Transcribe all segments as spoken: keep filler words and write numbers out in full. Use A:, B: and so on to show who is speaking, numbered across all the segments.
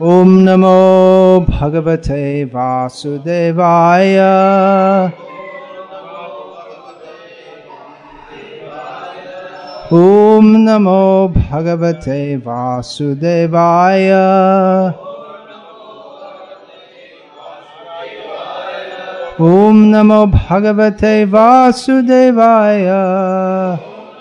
A: Om Namo Bhagavate Vasudevaya. Om Namo Bhagavate Vasudevaya. Om Namo Bhagavate Vasudevaya.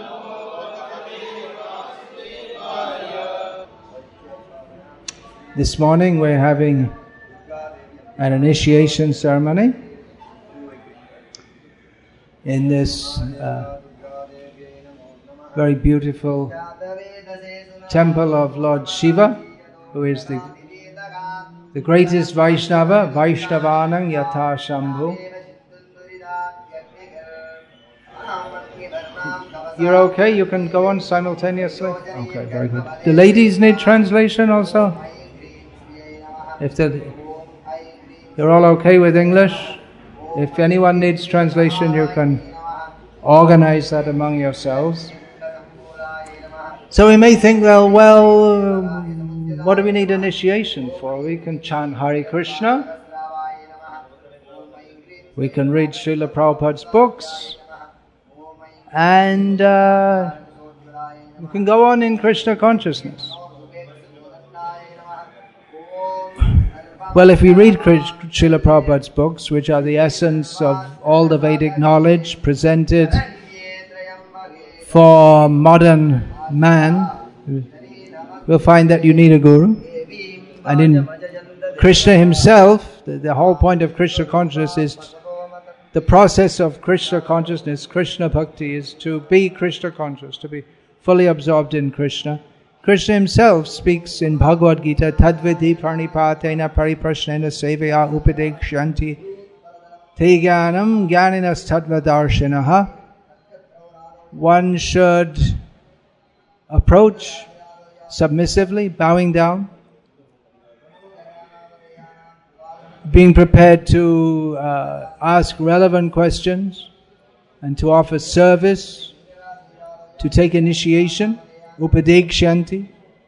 A: This morning we're having an initiation ceremony in this uh, very beautiful temple of Lord Shiva, who is the the greatest Vaishnava, Vaishnavanang Yatha Shambhu. You're okay? You can go on simultaneously? Okay, very good. The ladies need translation also? If you're all okay with English, if anyone needs translation, you can organize that among yourselves. So we may think, well, well, what do we need initiation for? We can chant Hare Krishna. We can read Srila Prabhupada's books. And uh, we can go on in Krishna consciousness. Well, if we read Srila Prabhupada's books, which are the essence of all the Vedic knowledge presented for modern man, we'll find that you need a guru. And in Krishna himself, the, the whole point of Krishna consciousness is the process of Krishna consciousness, Krishna bhakti, is to be Krishna conscious, to be fully absorbed in Krishna. Krishna himself speaks in Bhagavad Gita, Tadviti parnipatena pariprashnena sevaya upadekshanti te jnanam jnaninas tadvadarshinaha. One should approach submissively, bowing down, being prepared to uh, ask relevant questions and to offer service, to take initiation, upadekshanti,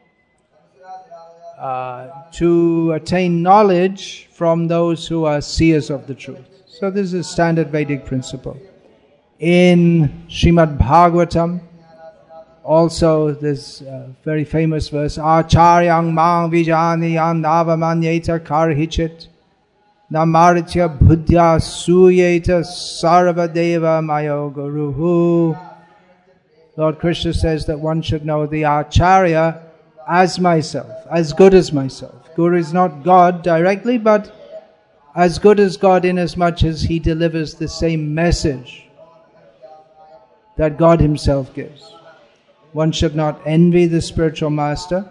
A: uh, to attain knowledge from those who are seers of the truth. So this is a standard Vedic principle. In Srimad Bhagavatam, also this uh, very famous verse, Acharyang mang vijaniyam navamanyeta karhichit namaritya buddhya suyeta sarvadeva mayo guruhu. Lord Krishna says that one should know the Acharya as myself, as good as myself. Guru is not God directly, but as good as God inasmuch as he delivers the same message that God himself gives. One should not envy the spiritual master,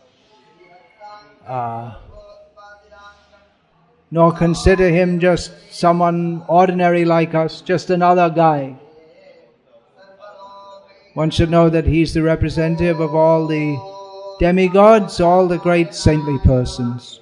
A: uh, nor consider him just someone ordinary like us, just another guy. One should know that he's the representative of all the demigods, all the great saintly persons.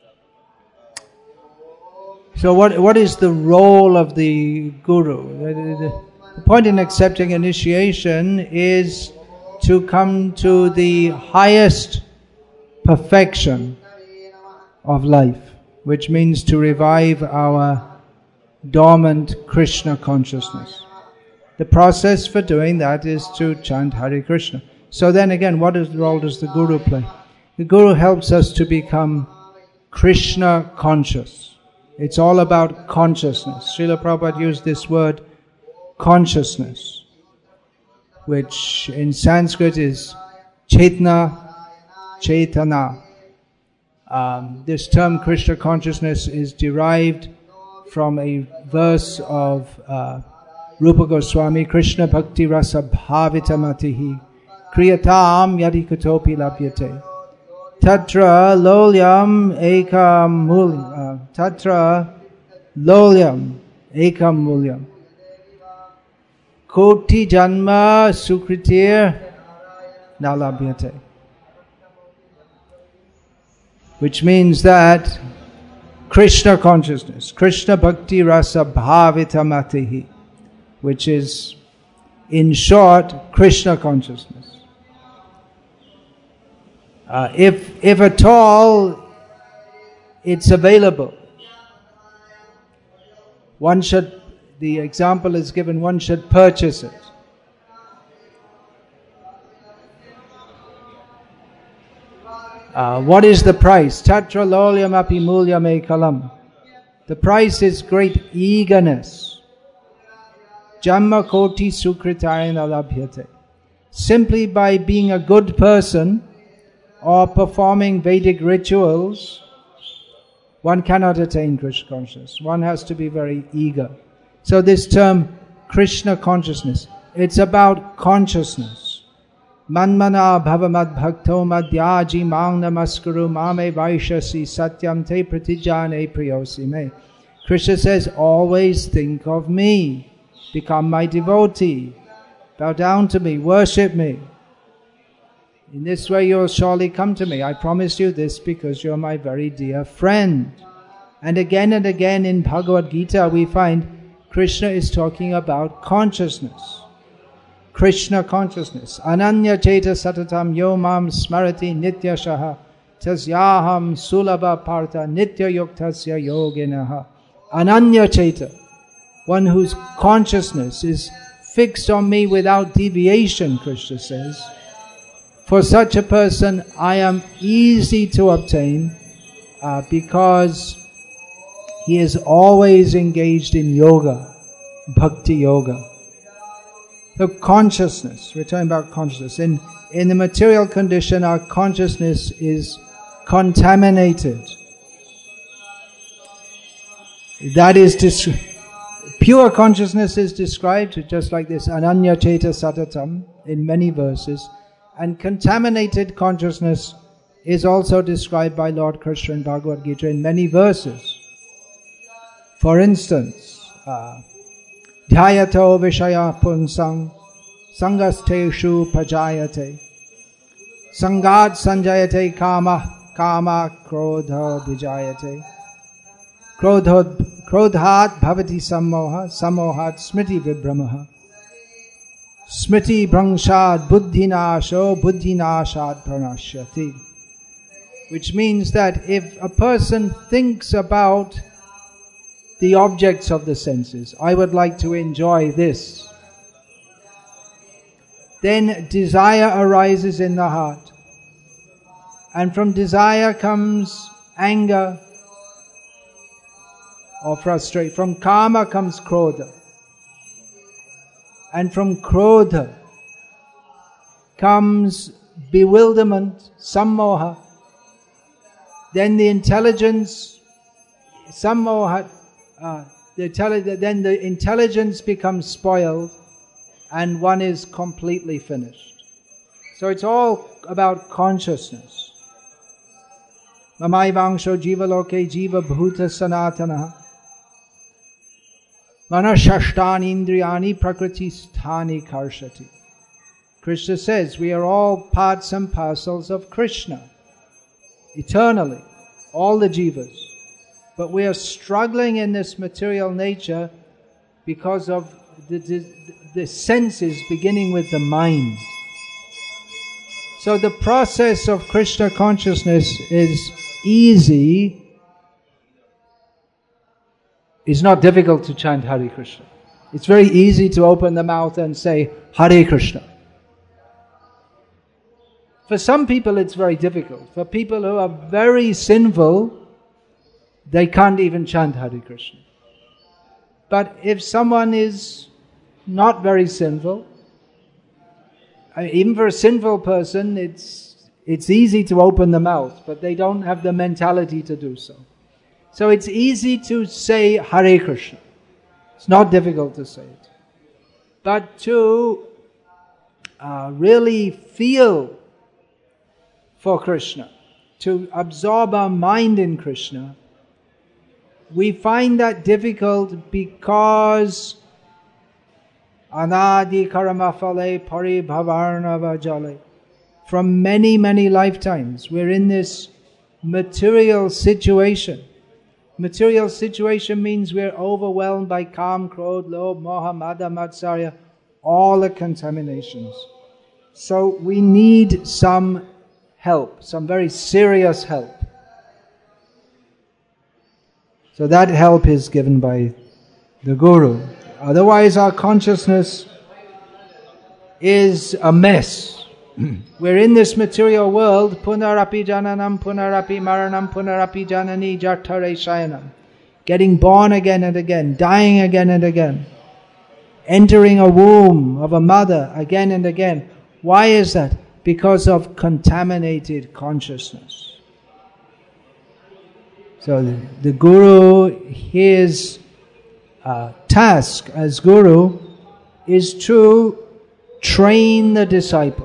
A: So what what is the role of the guru? The point in accepting initiation is to come to the highest perfection of life, which means to revive our dormant Krishna consciousness. The process for doing that is to chant Hare Krishna. So then again, what is, role does the Guru play? The Guru helps us to become Krishna conscious. It's all about consciousness. Srila Prabhupada used this word, consciousness, which in Sanskrit is Chetna, Chetana. Um, this term Krishna consciousness is derived from a verse of uh, Rupa Goswami, Krishna Bhakti Rasa Bhavitamatihi Kriyatam Yadikutopi Labhyate Tatra Lolyam Ekam Mulyam Tatra Lolyam Ekam Mulyam Koti Janma Sukritir Nalabhyate, which means that Krishna consciousness, Krishna Bhakti Rasa Bhavitamatihi, which is, in short, Krishna consciousness. Uh, if, if at all it's available. One should, the example is given, one should purchase it. Uh, what is the price? Tatra lolyam api mulyam ekalam. The price is great eagerness. Jamma koti sukritayana labhyate. Simply by being a good person or performing Vedic rituals, one cannot attain Krishna consciousness. One has to be very eager. So this term, Krishna consciousness, it's about consciousness. Manmana bhavamad bhakto madhyaji mang namaskuru mame vaishasi satyam te pratijane priyosi me. Krishna says, always think of me. Become my devotee. Bow down to me. Worship me. In this way you'll surely come to me. I promise you this because you're my very dear friend. And again and again in Bhagavad Gita we find Krishna is talking about consciousness. Krishna consciousness. Ananya cheta satatam yo mam smarati nitya shaha tasyaham sulabha partha nitya yuktasya yoginaha. Ananya cheta. One whose consciousness is fixed on me without deviation, Krishna says. For such a person, I am easy to obtain uh, because he is always engaged in yoga, bhakti yoga. So consciousness, we're talking about consciousness. In, in the material condition, our consciousness is contaminated. That is, dis- pure consciousness is described just like this, ananya cheta satatam, in many verses. And contaminated consciousness is also described by Lord Krishna in Bhagavad Gita in many verses. For instance, uh, dhyato vishaya punsang sangasteshu pajayate sangat sanjayate kama kama krodha vijayate krodhat krodhat bhavati sammoha sammohat smriti vibhramaha smriti bhrangshad buddhinasho buddhinashad pranashyati. Which means that if a person thinks about the objects of the senses, I would like to enjoy this, then desire arises in the heart. And from desire comes anger or frustration. From karma comes krodha. And from krodha comes bewilderment, sammoha. Then the intelligence, sammoha, uh, the intelli- then the intelligence becomes spoiled and one is completely finished. So it's all about consciousness. Mamaivangsho jiva loke jiva bhuta sanatana manashashtani indriyani prakriti sthani karshati. Krishna says we are all parts and parcels of Krishna, eternally, all the jivas. But we are struggling in this material nature because of the, the, the senses beginning with the mind. So the process of Krishna consciousness is easy. It's not difficult to chant Hare Krishna. It's very easy to open the mouth and say Hare Krishna. For some people it's very difficult. For people who are very sinful, they can't even chant Hare Krishna. But if someone is not very sinful, I mean, even for a sinful person, it's it's easy to open the mouth, but they don't have the mentality to do so. So it's easy to say Hare Krishna. It's not difficult to say it. But to uh, really feel for Krishna, to absorb our mind in Krishna, we find that difficult because anadi karma phale pari bhavarnava jale. From many, many lifetimes, we're in this material situation. Material situation means we're overwhelmed by kam, krodh, lobh, moha, mada, matsarya, all the contaminations. So we need some help, some very serious help. So that help is given by the Guru. Otherwise our consciousness is a mess. We're in this material world, punarapi jananam, punarapi maranam, punarapi janani jatare shayanam. Getting born again and again, dying again and again. Entering a womb of a mother again and again. Why is that? Because of contaminated consciousness. So the, the Guru, his uh, task as Guru is to train the disciple.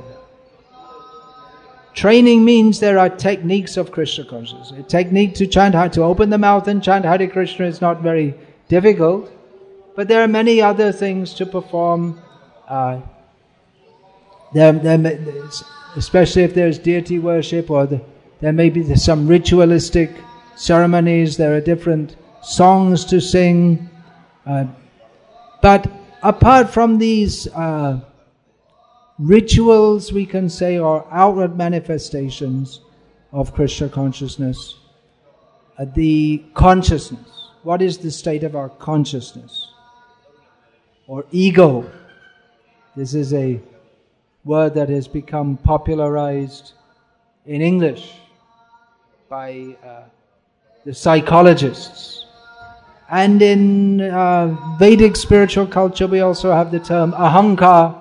A: Training means there are techniques of Krishna consciousness. A technique to chant, to open the mouth and chant Hare Krishna is not very difficult, but there are many other things to perform. Uh, there, there, especially if there's deity worship, or the, there may be some ritualistic ceremonies. There are different songs to sing, uh, but apart from these Uh, rituals, we can say, or outward manifestations of Krishna consciousness, uh, the consciousness. What is the state of our consciousness? Or ego. This is a word that has become popularized in English by uh, the psychologists. And in uh, Vedic spiritual culture we also have the term ahankar.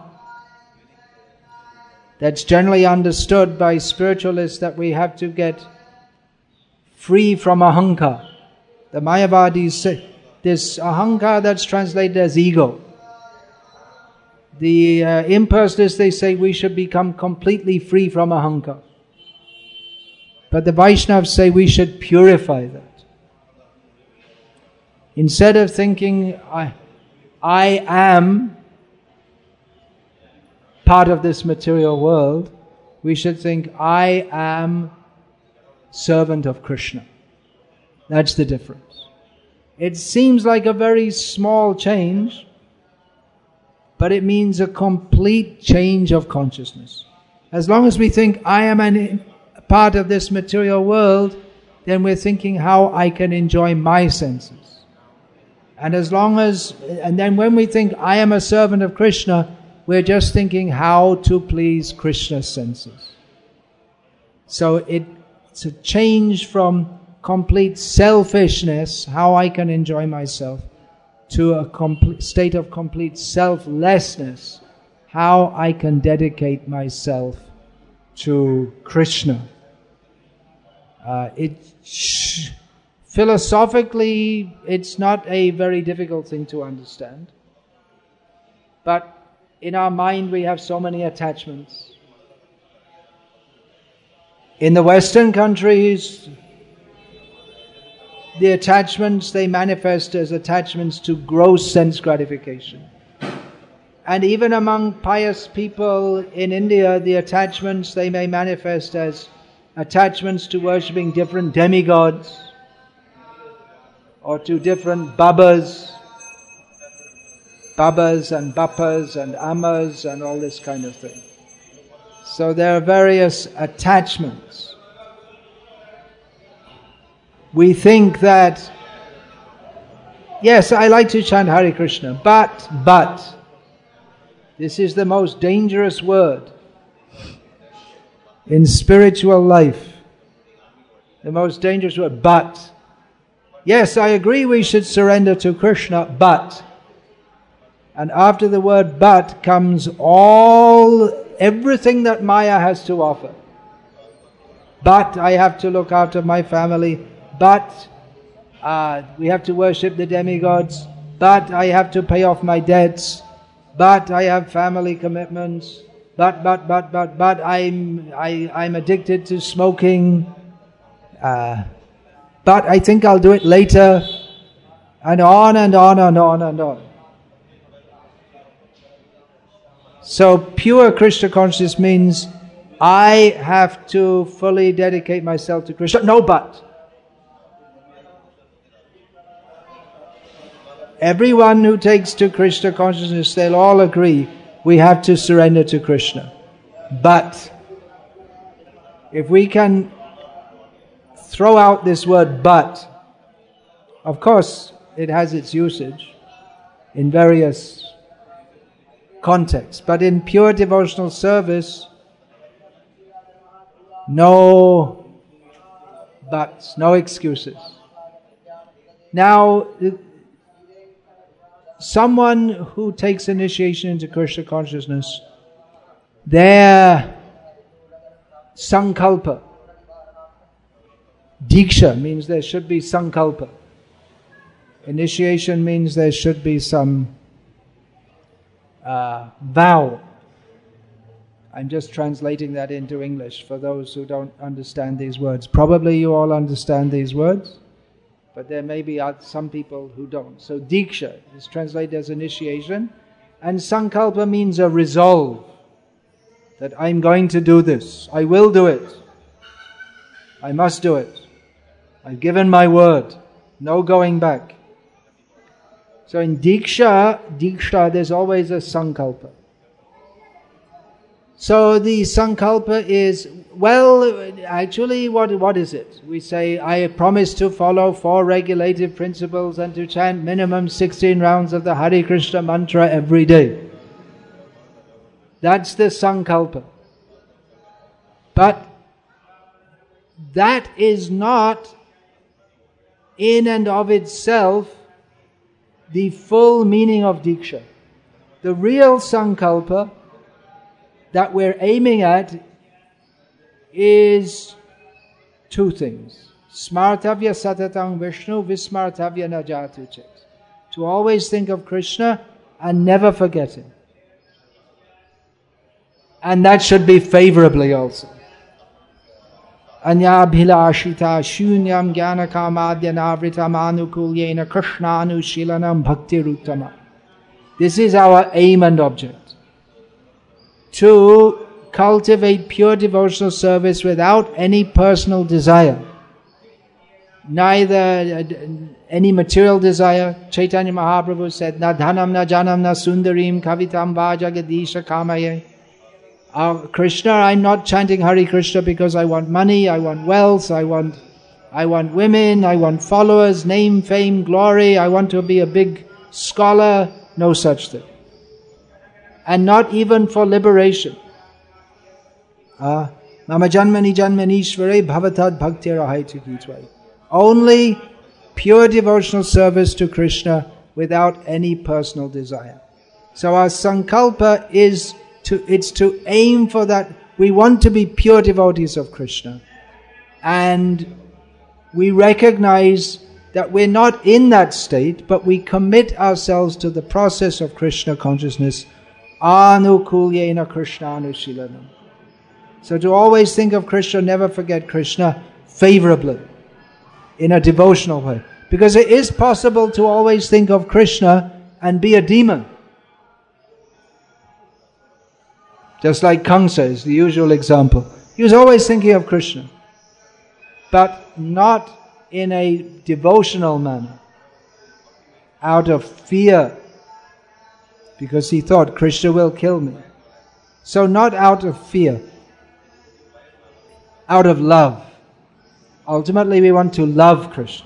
A: That's generally understood by spiritualists that we have to get free from ahankar. The Mayavadis say this ahankar, that's translated as ego. The uh, impersonalists, they say we should become completely free from ahankar. But the Vaishnavas say we should purify that. Instead of thinking I, I am part of this material world, we should think I am servant of Krishna. That's the difference. It seems like a very small change, but it means a complete change of consciousness. As long as we think I am an, a part of this material world, then we're thinking how I can enjoy my senses. And as long as, and then when we think I am a servant of Krishna, we're just thinking how to please Krishna's senses. So it, it's a change from complete selfishness, how I can enjoy myself, to a complete state of complete selflessness, how I can dedicate myself to Krishna. Uh, it sh- philosophically, it's not a very difficult thing to understand, but in our mind we have so many attachments. In the Western countries, the attachments, they manifest as attachments to gross sense gratification. And even among pious people in India, the attachments, they may manifest as attachments to worshipping different demigods, or to different babas, babas and bappas and ammas and all this kind of thing. So there are various attachments. We think that, yes, I like to chant Hare Krishna, but, but, this is the most dangerous word in spiritual life. The most dangerous word, but. Yes, I agree we should surrender to Krishna, but. And after the word but comes all, everything that Maya has to offer. But I have to look after my family. But uh, we have to worship the demigods. But I have to pay off my debts. But I have family commitments. But, but, but, but, but I'm, I, I'm addicted to smoking. Uh, but I think I'll do it later. And on and on and on and on. So pure Krishna consciousness means I have to fully dedicate myself to Krishna. No but. Everyone who takes to Krishna consciousness, they'll all agree we have to surrender to Krishna. But if we can throw out this word but Of course, it has its usage in various contexts, but in pure devotional service, no buts, no excuses. Now, someone who takes initiation into Krishna consciousness, their sankalpa, diksha means there should be sankalpa. Initiation means there should be some uh, vow. I'm just translating that into English for those who don't understand these words. Probably you all understand these words, but there may be some people who don't. So diksha is translated as initiation, and sankalpa means a resolve that I'm going to do this. I will do it. I must do it. I've given my word. No going back. So in diksha, diksha, there's always a sankalpa. So the sankalpa is, well, actually, what what is it? We say, I promise to follow four regulative principles and to chant minimum sixteen rounds of the Hare Krishna mantra every day. That's the sankalpa. But that is not in and of itself the full meaning of diksha. The real sankalpa that we're aiming at is two things. Smartavya satatang Vishnu vismartavya najatu chet. To always think of Krishna and never forget him. And that should be favorably also. Anya bhilashita shunyam jnana kamadya navritam anukulyena Krishna anushilanam bhakti ruttama. This is our aim and object. To cultivate pure devotional service without any personal desire. Neither any material desire. Chaitanya Mahaprabhu said, Na dhanam na janam na sundarim kavitam va jagadisha kamaye. Uh, Krishna, I'm not chanting Hare Krishna because I want money, I want wealth, I want, I want women, I want followers, name, fame, glory, I want to be a big scholar. No such thing. And not even for liberation. Mama janmani janmanishvare bhavatad bhaktirahaitukitva. Only pure devotional service to Krishna without any personal desire. So our sankalpa is to, it's to aim for that. We want to be pure devotees of Krishna. And we recognize that we're not in that state, but we commit ourselves to the process of Krishna consciousness. Anukulyena Krishna anushilanam. So to always think of Krishna, never forget Krishna favorably, in a devotional way. Because it is possible to always think of Krishna and be a demon. Just like Kamsa is the usual example. He was always thinking of Krishna, but not in a devotional manner, out of fear, because he thought Krishna will kill me. So not out of fear, out of love. Ultimately we want to love Krishna.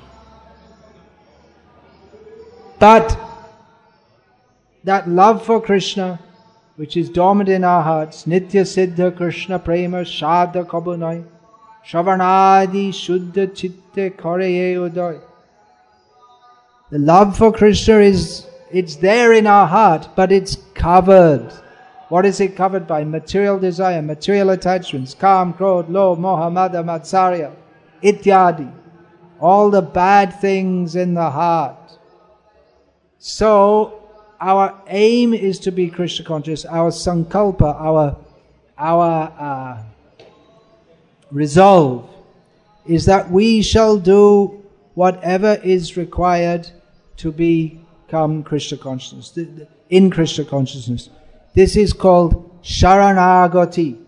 A: But that love for Krishna, which is dormant in our hearts, Nitya Siddha Krishna Prema Shadha Kabunai Shravanadi Shuddha Chitte Koreye Uday. The love for Krishna is, it's there in our heart, but it's covered. What is it covered by? Material desire, material attachments, Kam, Krodh, Lobh, Moha, Mada, Matsarya, Ityadi. All the bad things in the heart. So, our aim is to be Krishna conscious. Our sankalpa, our, our uh, resolve is that we shall do whatever is required to become Krishna consciousness, in Krishna consciousness. This is called Sharanagati,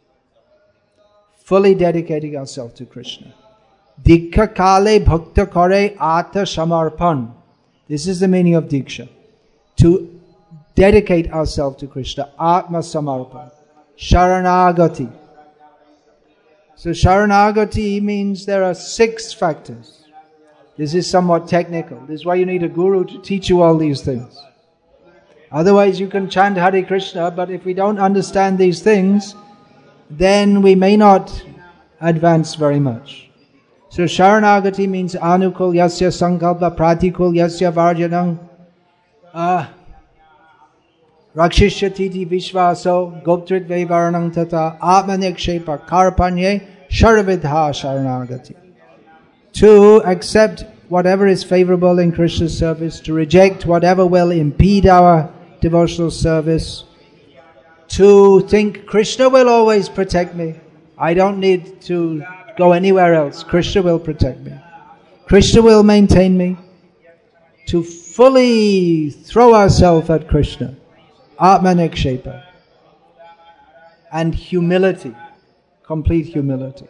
A: fully dedicating ourselves to Krishna. Diksha kale bhakta kare ata samarpan. This is the meaning of Diksha. To dedicate ourselves to Krishna, Atma Samarpan, Sharanagati. So Sharanagati means there are six factors. This is somewhat technical. This is why you need a guru to teach you all these things. Otherwise you can chant Hare Krishna, but if we don't understand these things, then we may not advance very much. So Sharanagati means Anukul Yasya Sankalpa Pratikul Yasya Varjanam uh, Rakshishyatiti Vishvaso Goptrit Vevaranam Tata Atmanekshepa Karpanye Sharavidha Sharanagati. To accept whatever is favorable in Krishna's service, to reject whatever will impede our devotional service, to think Krishna will always protect me. I don't need to go anywhere else. Krishna will protect me. Krishna will maintain me. To fully throw ourselves at Krishna. Atmanekshepa. And humility. Complete humility.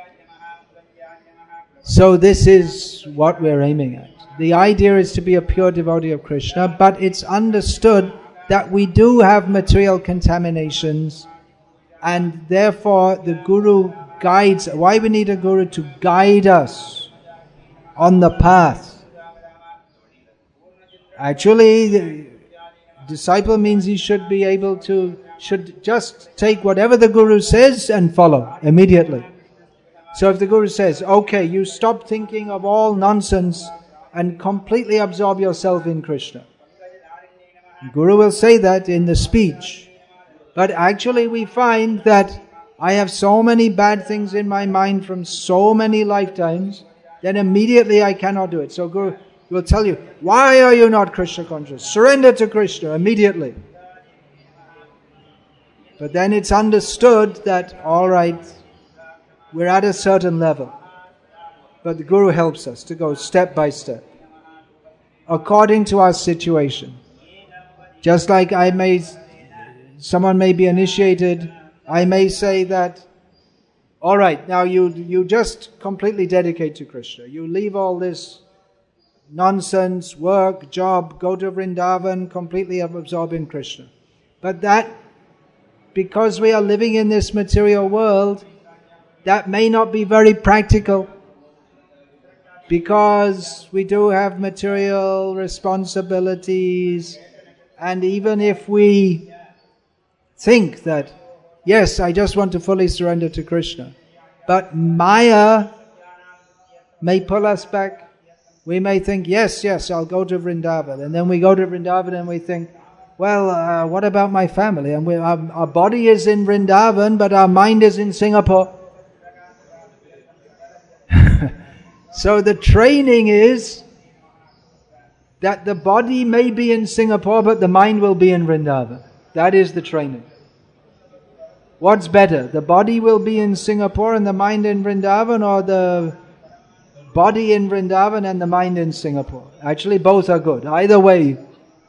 A: So this is what we're aiming at. The idea is to be a pure devotee of Krishna, but it's understood that we do have material contaminations, and therefore the Guru guides. Why we need a Guru? To guide us on the path. Actually, the disciple means he should be able to, should just take whatever the Guru says and follow immediately. So if the Guru says, okay, you stop thinking of all nonsense and completely absorb yourself in Krishna. The Guru will say that in the speech. But actually we find that I have so many bad things in my mind from so many lifetimes, then immediately I cannot do it. So Guru will tell you, why are you not Krishna conscious? Surrender to Krishna immediately. But then it's understood that, all right, we're at a certain level. But the Guru helps us to go step by step, according to our situation. Just like I may, someone may be initiated, I may say that, all right, now you you just completely dedicate to Krishna. You leave all this nonsense, work, job, go to Vrindavan, completely absorb in Krishna. But that, because we are living in this material world, that may not be very practical. Because we do have material responsibilities, and even if we think that, yes, I just want to fully surrender to Krishna, but Maya may pull us back. We may think, yes, yes, I'll go to Vrindavan. And then we go to Vrindavan and we think, well, uh, what about my family? And we, our, our body is in Vrindavan, but our mind is in Singapore. So the training is that the body may be in Singapore, but the mind will be in Vrindavan. That is the training. What's better? The body will be in Singapore and the mind in Vrindavan, or the body in Vrindavan and the mind in Singapore? Actually, both are good. Either way.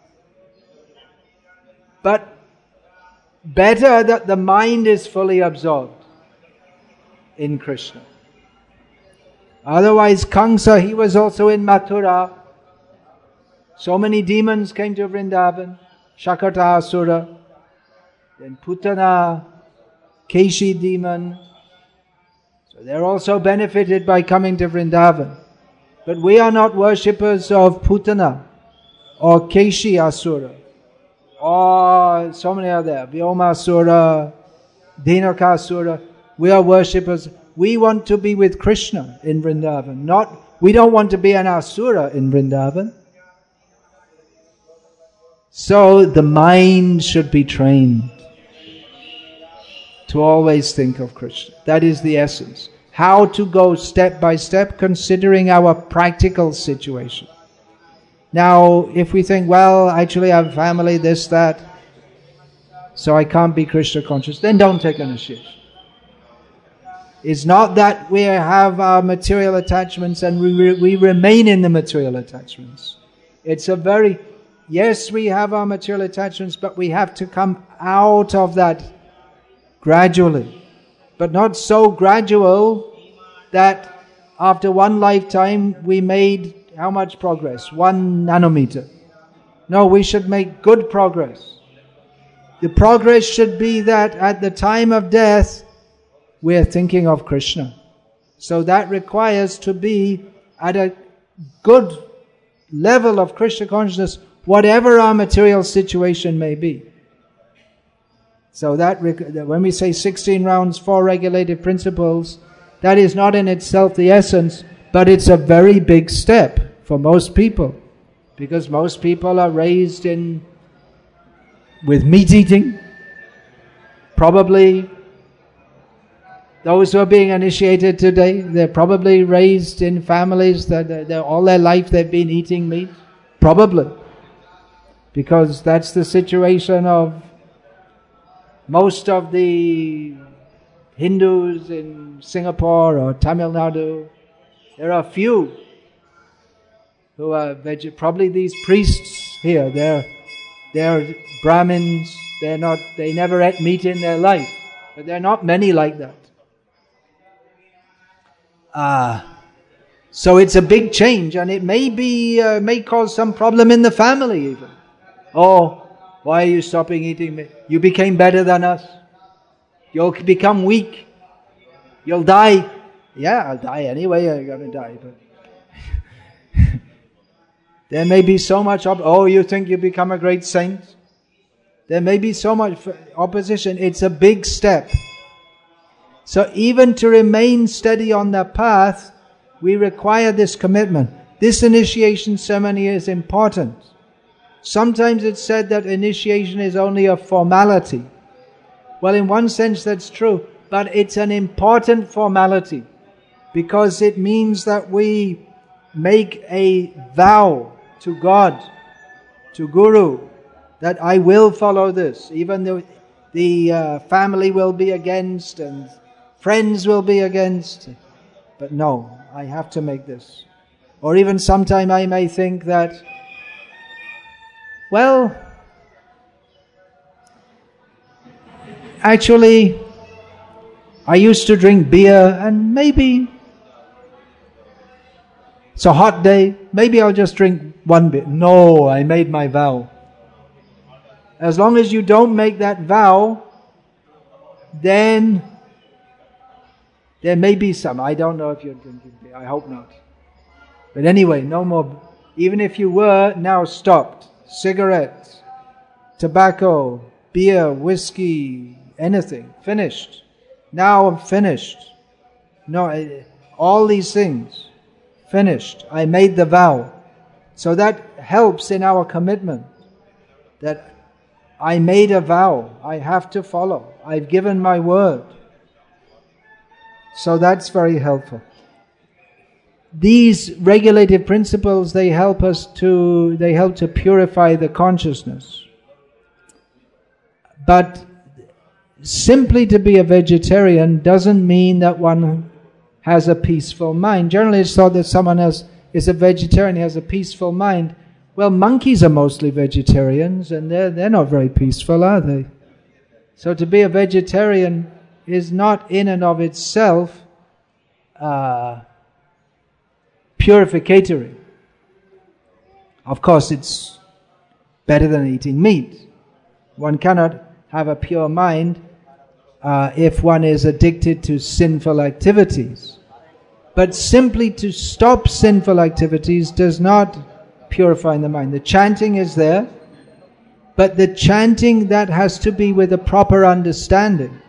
A: But better that the mind is fully absorbed in Krishna. Otherwise, Kamsa, he was also in Mathura. So many demons came to Vrindavan. Shakata Asura, then Putana, Keshi demon. So they're also benefited by coming to Vrindavan. But we are not worshippers of Putana or Keshi Asura. Or so many are there. Vyoma Asura, Dhenaka Asura. We are worshippers. We want to be with Krishna in Vrindavan. Not, we don't want to be an Asura in Vrindavan. So the mind should be trained to always think of Krishna. That is the essence. How to go step by step, considering our practical situation. Now, if we think, well, actually I have a family, this, that, so I can't be Krishna conscious, then don't take initiation. It's not that we have our material attachments and we, re- we remain in the material attachments. It's a very, yes, we have our material attachments, but we have to come out of that gradually. But not so gradual that after one lifetime we made how much progress? One nanometer. No, we should make good progress. The progress should be that at the time of death, we are thinking of Krishna. So that requires to be at a good level of Krishna consciousness, whatever our material situation may be. So that when we say sixteen rounds, four regulative principles, that is not in itself the essence, but it's a very big step for most people, because most people are raised in with meat eating. Probably those who are being initiated today, they're probably raised in families that they're, they're, all their life they've been eating meat. Probably. Because that's the situation of most of the Hindus in Singapore or Tamil Nadu. There are few who are veg- probably these priests here. They're they're Brahmins. They're not. They never ate meat in their life. But there are not many like that. Ah, uh, so it's a big change, and it may be uh, may cause some problem in the family even. Oh, why are you stopping eating meat? You became better than us. You'll become weak. You'll die. Yeah, I'll die anyway. I'm going to die. But there may be so much op- oh, you think you become a great saint? There may be so much opposition. It's a big step. So even to remain steady on the path, we require this commitment. This initiation ceremony is important. Sometimes it's said that initiation is only a formality. Well, in one sense that's true, but it's an important formality because it means that we make a vow to God, to Guru, that I will follow this, even though the uh, family will be against and friends will be against. But no, I have to make this. Or even sometime I may think that, well, actually, I used to drink beer and maybe it's a hot day, maybe I'll just drink one beer. No, I made my vow. As long as you don't make that vow, then there may be some. I don't know if you're drinking beer. I hope not. But anyway, no more. Even if you were, now stopped. Cigarettes, tobacco, beer, whiskey, anything. Finished. Now I'm finished. No, all these things. Finished. I made the vow. So that helps in our commitment. That I made a vow. I have to follow. I've given my word. So that's very helpful. These regulative principles, they help us to, they help to purify the consciousness. But simply to be a vegetarian doesn't mean that one has a peaceful mind. Generally it's thought that someone else is a vegetarian, he has a peaceful mind. Well, monkeys are mostly vegetarians and they're, they're not very peaceful, are they? So to be a vegetarian is not in and of itself uh, purificatory. Of course, it's better than eating meat. One cannot have a pure mind uh, if one is addicted to sinful activities. But simply to stop sinful activities does not purify the mind. The chanting is there, but the chanting that has to be with a proper understanding.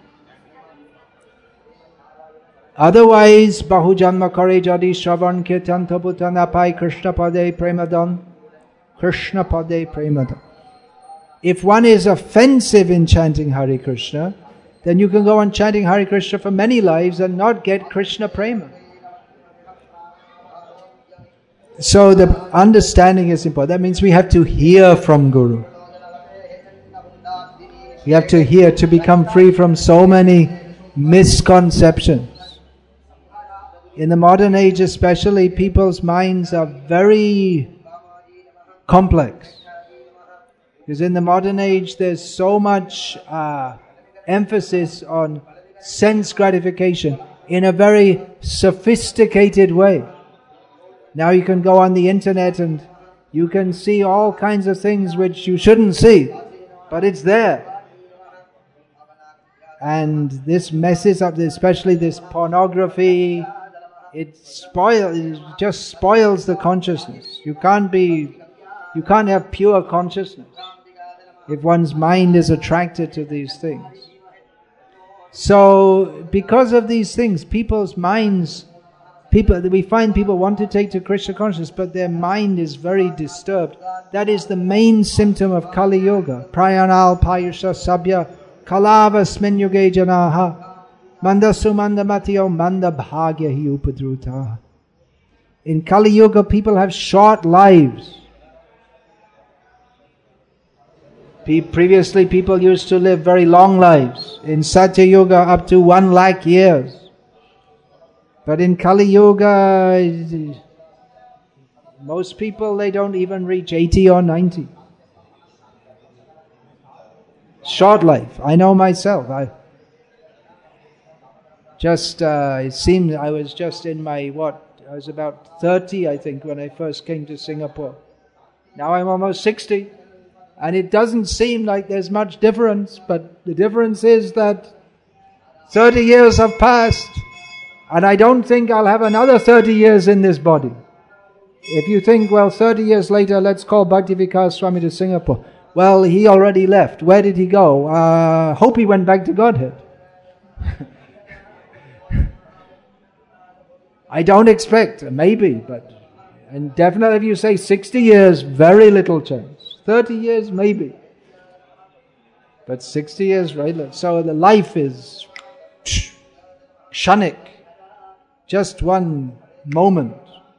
A: Otherwise, Bahu Janma Kare Jadi Shravan Kirtan Tabutan Apai Krishna Pade Premadon Krishna Pade Premadon. If one is offensive in chanting Hare Krishna, then you can go on chanting Hare Krishna for many lives and not get Krishna Prema. So the understanding is important. That means we have to hear from Guru. We have to hear to become free from so many misconceptions. In the modern age especially, people's minds are very complex. Because in the modern age there's so much uh, emphasis on sense gratification in a very sophisticated way. Now you can go on the internet and you can see all kinds of things which you shouldn't see, but it's there. And this messes up, especially this pornography, it spoil, it just spoils the consciousness. You can't be, you can't have pure consciousness if one's mind is attracted to these things. So, because of these things, people's minds, people, we find people want to take to Krishna consciousness, but their mind is very disturbed. That is the main symptom of Kali Yuga. Prayanal payusha sabya kalava smin yuge janaha manda sumanda matiyo manda bhagya hi upadruta. In Kali Yuga, people have short lives. Previously, people used to live very long lives. In Satya Yuga, up to one lakh years. But in Kali Yuga, most people, they don't even reach eighty or ninety. Short life. I know myself. I just, uh, it seemed I was just in my, what, I was about thirty, I think, when I first came to Singapore. Now I'm almost sixty. And it doesn't seem like there's much difference, but the difference is that thirty years have passed, and I don't think I'll have another thirty years in this body. If you think, well, thirty years later, let's call Bhakti Vikas Swami to Singapore. Well, he already left. Where did he go? Uh, hope he went back to Godhead. I don't expect, maybe, but and definitely if you say sixty years, very little chance. thirty years, maybe. But sixty years, right? So the life is kshanik. Just one moment.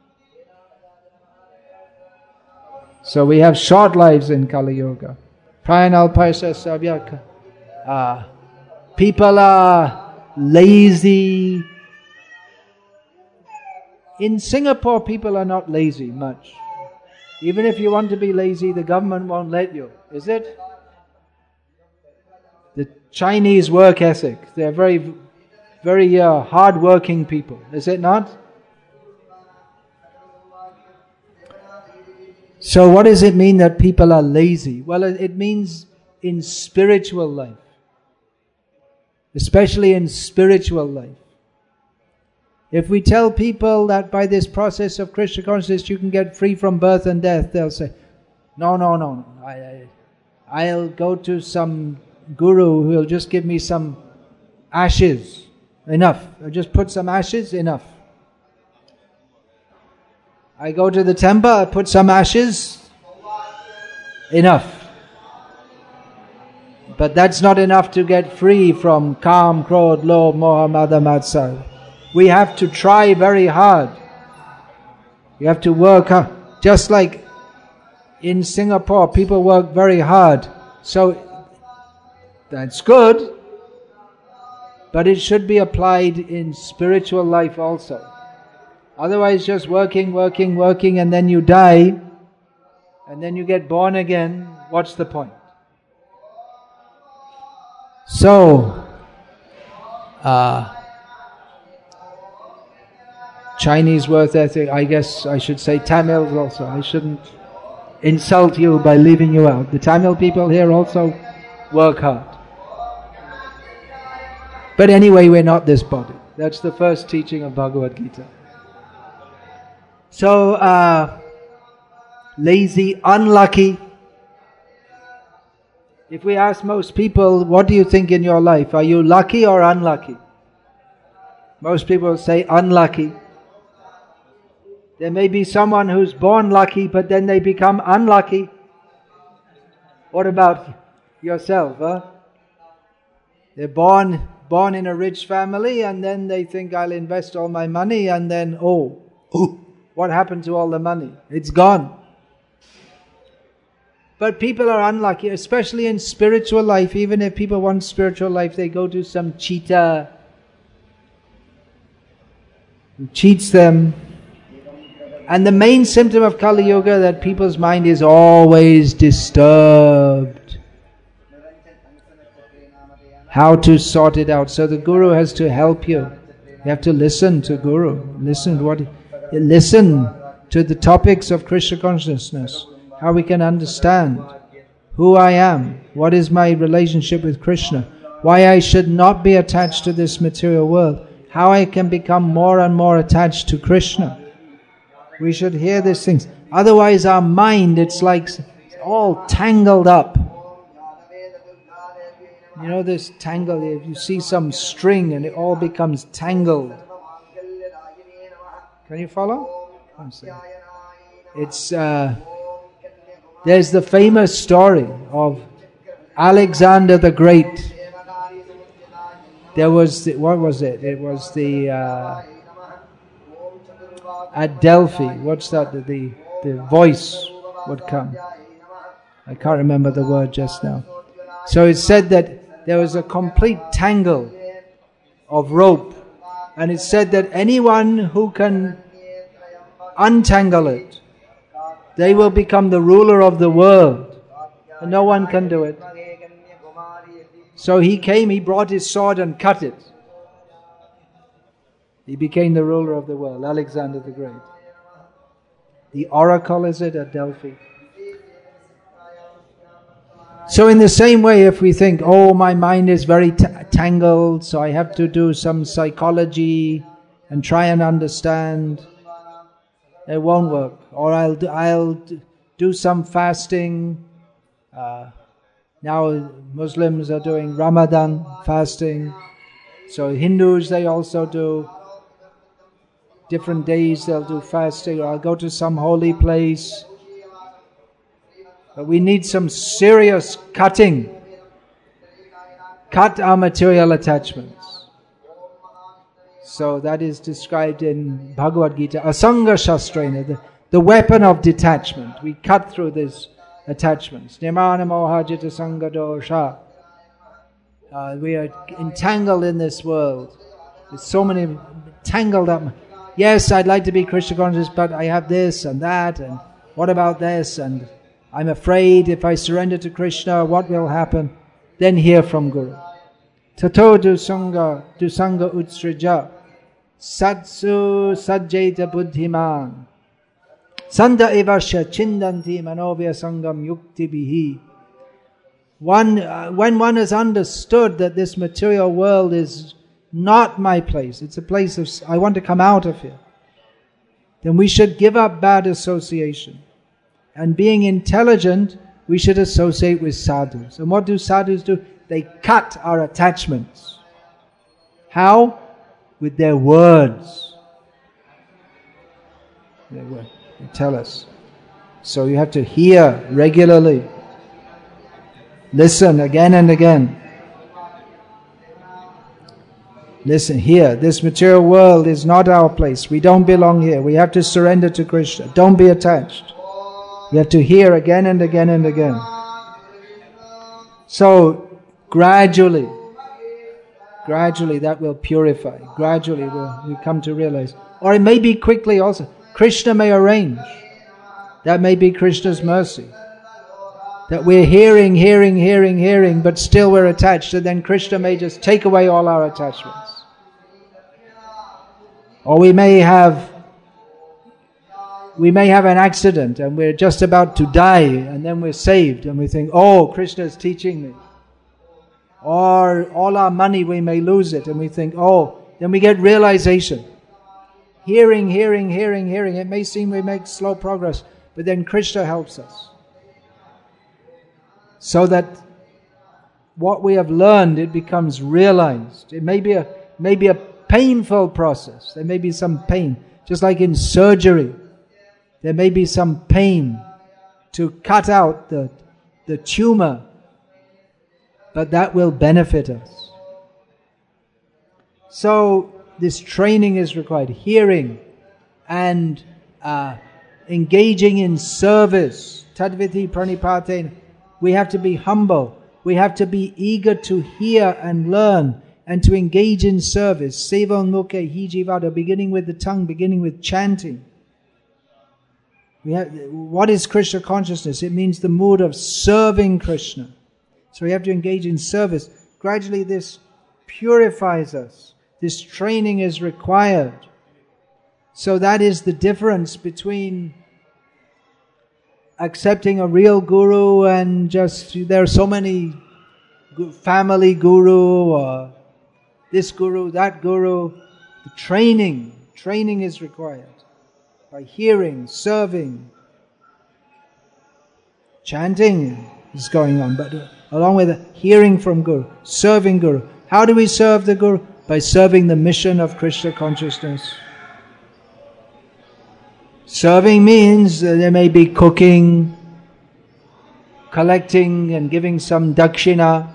A: So we have short lives in Kali Yuga. Prayanal Paisa Savyaka. Uh, people are lazy. In Singapore, people are not lazy much. Even if you want to be lazy, the government won't let you. Is it? The Chinese work ethic. They're very, very uh, hard-working people. Is it not? So what does it mean that people are lazy? Well, it means in spiritual life. Especially in spiritual life. If we tell people that by this process of Krishna consciousness you can get free from birth and death, they'll say, no, no, no, no. I, I, I'll go to some guru who will just give me some ashes. Enough. I'll just put some ashes, enough. I go to the temple, I put some ashes, enough. But that's not enough to get free from Kam, Krodh, Lobh, Moha, Mada, Matsar. We have to try very hard. You have to work hard. Just like in Singapore, people work very hard. So that's good. But it should be applied in spiritual life also. Otherwise just working, working, working and then you die. And then you get born again. What's the point? So, uh, Chinese work ethic, I guess I should say Tamils also. I shouldn't insult you by leaving you out. The Tamil people here also work hard. But anyway, we're not this body. That's the first teaching of Bhagavad Gita. So, uh, lazy, unlucky. If we ask most people, what do you think in your life? Are you lucky or unlucky? Most people say unlucky. There may be someone who's born lucky, but then they become unlucky. What about yourself, huh? They're born, born in a rich family, and then they think, I'll invest all my money, and then, oh, what happened to all the money? It's gone. But people are unlucky, especially in spiritual life. Even if people want spiritual life, they go to some cheater who cheats them. And the main symptom of Kali Yuga that people's mind is always disturbed. How to sort it out? So the Guru has to help you. You have to listen to Guru. Listen to what. Listen to the topics of Krishna consciousness. How we can understand who I am. What is my relationship with Krishna? Why I should not be attached to this material world. how I can become more and more attached to Krishna. We should hear these things. Otherwise our mind, it's like all tangled up. You know this tangle, if you see some string and it all becomes tangled. Can you follow? It's, uh, there's the famous story of Alexander the Great. There was, the, what was it? It was the, uh, at Delphi, what's that? The, the, the voice would come. I can't remember the word just now. So it said that there was a complete tangle of rope. And it said that anyone who can untangle it, they will become the ruler of the world. And no one can do it. So he came, he brought his sword and cut it. He became the ruler of the world, Alexander the Great. The oracle, is it, at Delphi? So in the same way, if we think, oh, my mind is very t- tangled, so I have to do some psychology and try and understand, it won't work. Or I'll do, I'll do some fasting. Uh, now Muslims are doing Ramadan fasting. So Hindus, they also do different days, they'll do fasting. Or I'll go to some holy place. But we need some serious cutting. Cut our material attachments. So that is described in Bhagavad Gita. Asanga Shastrena, the, the weapon of detachment. We cut through these attachments. Nirmana moha jita sanga dosha. Uh, we are entangled in this world. There's so many tangled up. Yes, I'd like to be Krishna conscious, but I have this and that, and what about this? And I'm afraid if I surrender to Krishna, what will happen? Then hear from Guru. Tato dusanga, dusanga utsrija, satsu sajjeta buddhiman, sanda evasya chindanti manovya sangam yukti bihi. One, uh, when one has understood that this material world is not my place, it's a place of, I want to come out of here, then we should give up bad association. And being intelligent, we should associate with sadhus. And what do sadhus do? They cut our attachments. How? With their words. Their word. They tell us. So you have to hear regularly. Listen again and again. Listen, here, this material world is not our place. We don't belong here. We have to surrender to Krishna. Don't be attached. We have to hear again and again and again. So, gradually, gradually that will purify. Gradually we'll, we'll come to realize. Or it may be quickly also. Krishna may arrange. That may be Krishna's mercy. That we're hearing, hearing, hearing, hearing, but still we're attached. And then Krishna may just take away all our attachments. Or we may have We may have an accident and we're just about to die, and then we're saved and we think, oh, Krishna is teaching me. Or all our money, we may lose it and we think, oh, then we get realization. Hearing, hearing, hearing, hearing. It may seem we make slow progress, but then Krishna helps us. So that what we have learned, it becomes realized. It may be a, may be a painful process. There may be some pain, just like in surgery. There may be some pain to cut out the, the tumor, but that will benefit us. So this training is required. Hearing and uh, engaging in service. Tadviti pranipate. We have to be humble. We have to be eager to hear and learn and to engage in service. Sevan mukhe hijivada, beginning with the tongue, beginning with chanting. We have, what is Krishna consciousness? It means the mood of serving Krishna. So we have to engage in service. Gradually this purifies us. This training is required. So that is the difference between accepting a real guru and just, there are so many family guru or this guru, that guru. The training, training is required. By hearing, serving, chanting is going on, but along with it, hearing from Guru, serving Guru. How do we serve the Guru? By serving the mission of Krishna consciousness. Serving means uh, there may be cooking, collecting and giving some dakshina,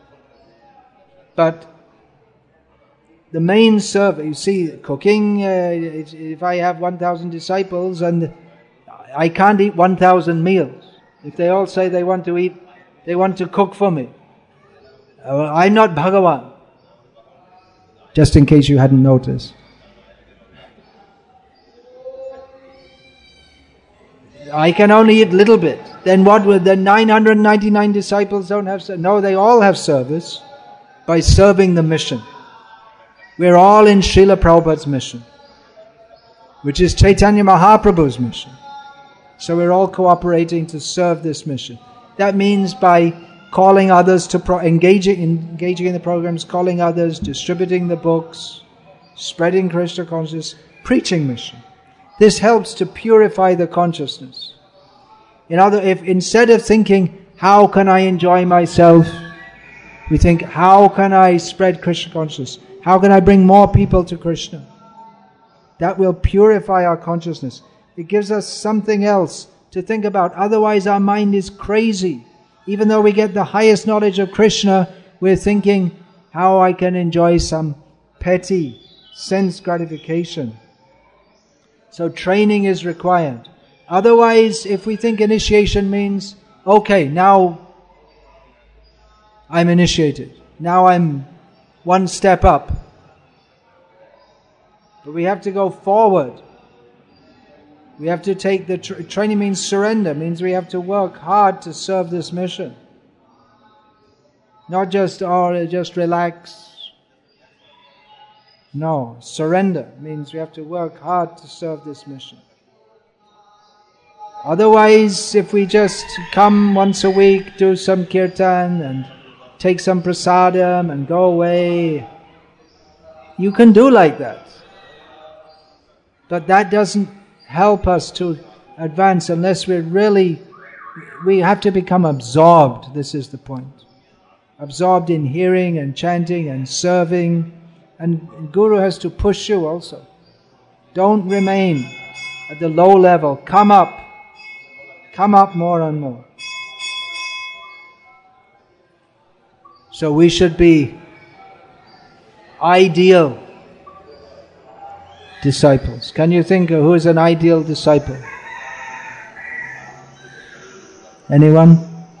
A: but the main service, you see, cooking, uh, if I have one thousand disciples and I can't eat one thousand meals, if they all say they want to eat, they want to cook for me, uh, I'm not Bhagavan. Just in case you hadn't noticed. I can only eat little bit. Then what would the nine hundred ninety-nine disciples don't have service? No, they all have service by serving the mission. We're all in Srila Prabhupada's mission, which is Chaitanya Mahaprabhu's mission. So we're all cooperating to serve this mission. That means by calling others to pro- engaging, engaging in the programs, calling others, distributing the books, spreading Krishna consciousness, preaching mission. This helps to purify the consciousness. In other, if instead of thinking, how can I enjoy myself, we think, how can I spread Krishna consciousness? How can I bring more people to Krishna? That will purify our consciousness. It gives us something else to think about. Otherwise our mind is crazy. Even though we get the highest knowledge of Krishna, we're thinking how I can enjoy some petty sense gratification. So training is required. Otherwise, if we think initiation means, okay, now I'm initiated. Now I'm one step up. But we have to go forward. We have to take the tra- training means surrender, means we have to work hard to serve this mission. Not just, oh, just relax. No, surrender means we have to work hard to serve this mission. Otherwise, if we just come once a week, do some kirtan and take some prasadam and go away, you can do like that. But that doesn't help us to advance unless we're really, we have to become absorbed, this is the point. Absorbed in hearing and chanting and serving. And Guru has to push you also. Don't remain at the low level. Come up. Come up more and more. So we should be ideal disciples. Can you think of who is an ideal disciple? Anyone?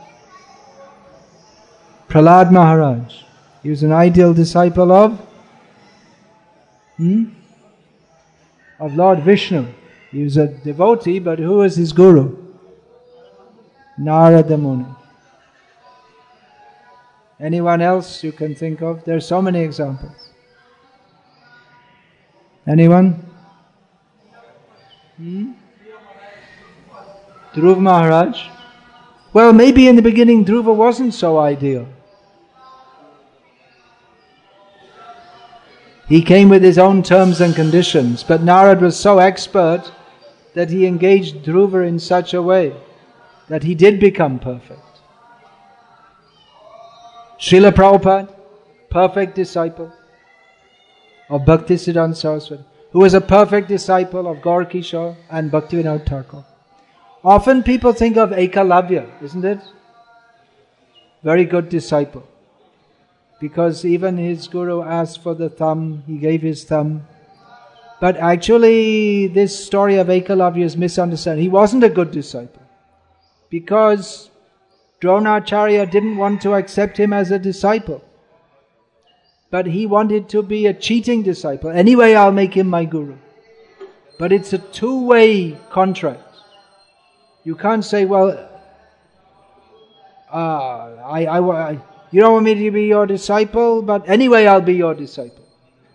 A: Prahlad Maharaj. He was an ideal disciple of? Hmm? Of Lord Vishnu. He was a devotee, but who was his guru? Narada Muni. Anyone else you can think of? There are so many examples. Anyone? Hmm? Dhruva Maharaj? Well, maybe in the beginning Dhruva wasn't so ideal. He came with his own terms and conditions, but Narad was so expert that he engaged Dhruva in such a way that he did become perfect. Srila Prabhupada, perfect disciple of Bhaktisiddhanta Saraswati, who was a perfect disciple of Gaur Kishore and Bhaktivinoda Thakur. Often people think of Ekalavya, isn't it? Very good disciple. Because even his guru asked for the thumb, he gave his thumb. But actually this story of Ekalavya is misunderstood. He wasn't a good disciple. Because Dronacharya didn't want to accept him as a disciple. But he wanted to be a cheating disciple. Anyway, I'll make him my guru. But it's a two-way contract. You can't say, well, uh, I, I, I, you don't want me to be your disciple, but anyway I'll be your disciple.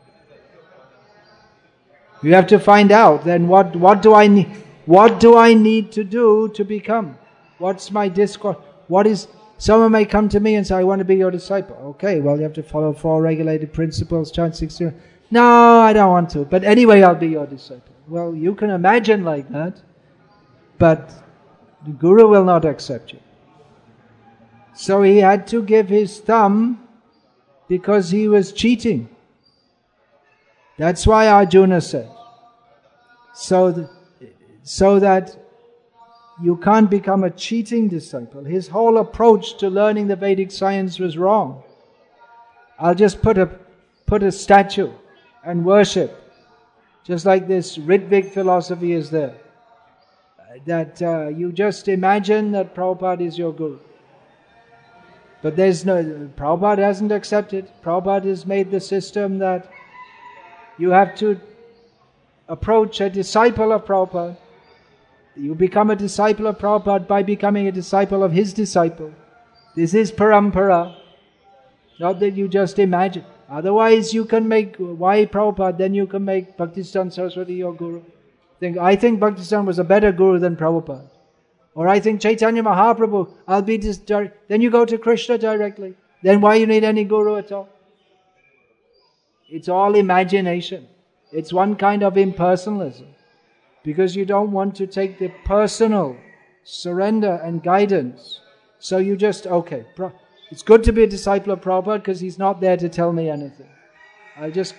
A: You have to find out then what, what do I need, what do I need to do to become? What's my discourse? What is, someone may come to me and say, I want to be your disciple. Okay, well you have to follow four regulated principles, chant sixteen. No, I don't want to. But anyway, I'll be your disciple. Well, you can imagine like that, but the Guru will not accept you. So he had to give his thumb because he was cheating. That's why Arjuna said, so, th- so that you can't become a cheating disciple. His whole approach to learning the Vedic science was wrong. I'll just put a put a statue and worship, just like this Ritvik philosophy is there. That uh, you just imagine that Prabhupada is your Guru. But there's no, Prabhupada hasn't accepted. Prabhupada has made the system that you have to approach a disciple of Prabhupada. You become a disciple of Prabhupada by becoming a disciple of his disciple. This is parampara. Not that you just imagine. Otherwise you can make, why Prabhupada? Then you can make Bhaktisiddhanta Saraswati your Guru. Think, I think Bhaktisiddhanta was a better Guru than Prabhupada. Or I think Chaitanya Mahaprabhu, I'll be this direct. Then you go to Krishna directly. Then why you need any Guru at all? It's all imagination. It's one kind of impersonalism. Because you don't want to take the personal surrender and guidance. So you just, okay, it's good to be a disciple of Prabhupada because he's not there to tell me anything. I'll just,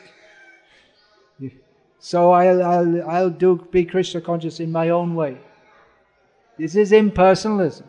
A: so I'll, I'll, I'll do, be Krishna conscious in my own way. This is impersonalism.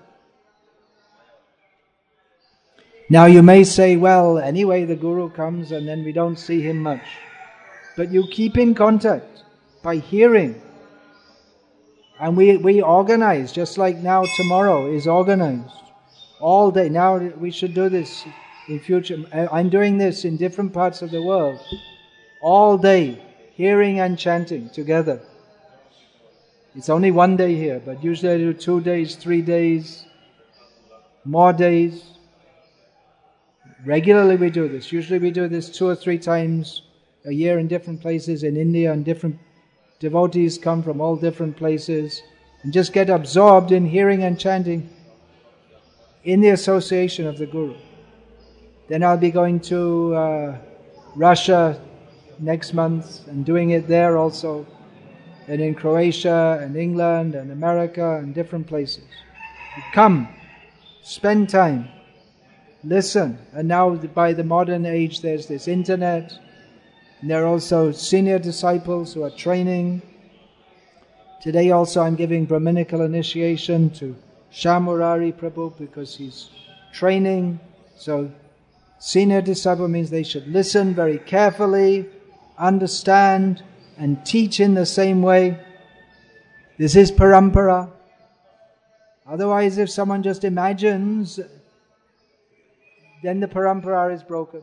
A: Now you may say, well, anyway the Guru comes and then we don't see him much. But you keep in contact by hearing. And we, we organize, just like now tomorrow is organized. All day. Now we should do this in future. I'm doing this in different parts of the world. All day, hearing and chanting together. It's only one day here, but usually I do two days, three days, more days. Regularly we do this. Usually we do this two or three times a year in different places in India, and different devotees come from all different places and just get absorbed in hearing and chanting in the association of the Guru. Then I'll be going to uh, Russia next month and doing it there also, and in Croatia and England and America and different places. You come, spend time, listen. And now by the modern age there's this internet, and there are also senior disciples who are training. Today also I'm giving Brahminical initiation to Shamurari Prabhu because he's training. So senior disciple means they should listen very carefully, understand and teach in the same way. This is parampara. Otherwise, if someone just imagines, then the parampara is broken.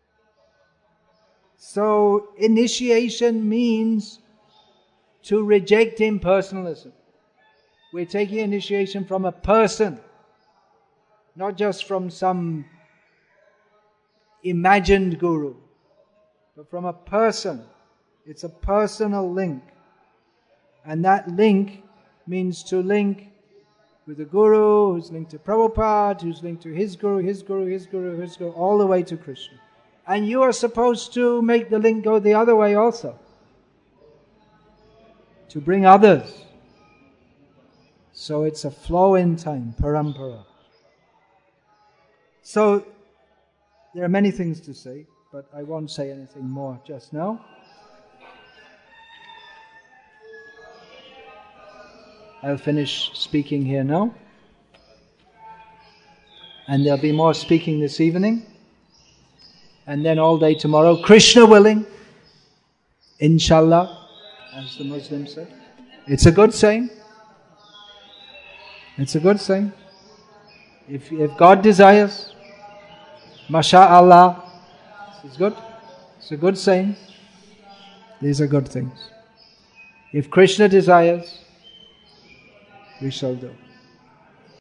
A: So initiation means to reject impersonalism. We're taking initiation from a person, not just from some imagined guru, but from a person. It's a personal link. And that link means to link with the Guru, who's linked to Prabhupada, who's linked to his Guru, his Guru, his Guru, his Guru, all the way to Krishna. And you are supposed to make the link go the other way also. To bring others. So it's a flow in time, parampara. So, there are many things to say, but I won't say anything more just now. I'll finish speaking here now. And there'll be more speaking this evening. And then all day tomorrow, Krishna willing, inshallah, as the Muslims say. It's a good saying. It's a good saying. If, if God desires, MashaAllah, this is good. It's a good saying. These are good things. If Krishna desires, we shall do.